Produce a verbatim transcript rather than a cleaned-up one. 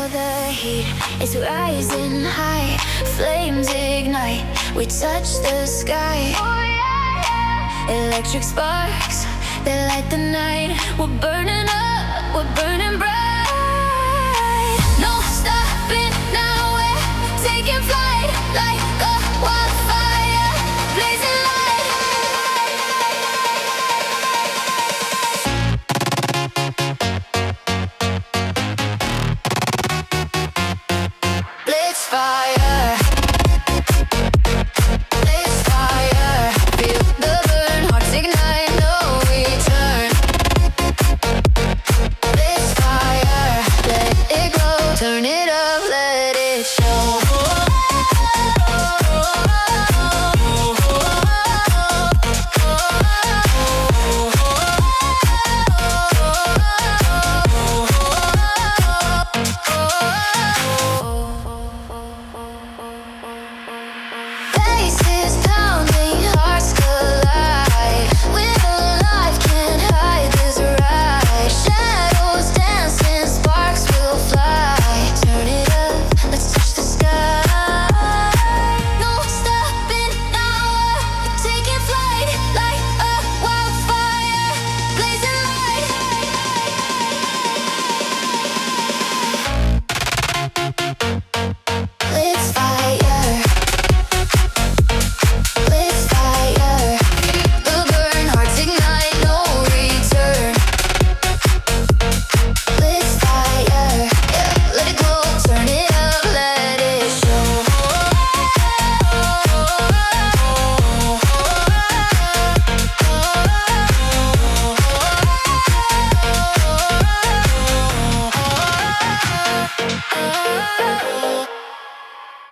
the heat is rising high, flames ignite, we touch the sky. Electric sparks that light the night, we're burning up, we're burning bright. No stopping now, we're taking flight like